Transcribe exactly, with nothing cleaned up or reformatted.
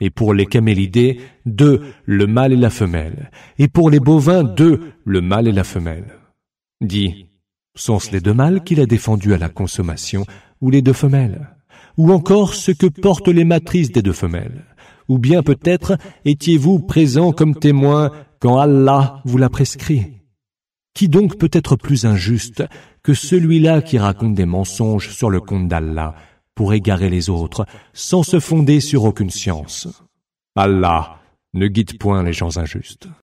Et pour les camélidés, deux, le mâle et la femelle. Et pour les bovins, deux, le mâle et la femelle. Dis, sont-ce les deux mâles qu'il a défendus à la consommation, ou les deux femelles? Ou encore ce que portent les matrices des deux femelles? Ou bien peut-être étiez-vous présents comme témoins quand Allah vous l'a prescrit? Qui donc peut être plus injuste que celui-là qui raconte des mensonges sur le compte d'Allah pour égarer les autres, sans se fonder sur aucune science? Allah ne guide point les gens injustes.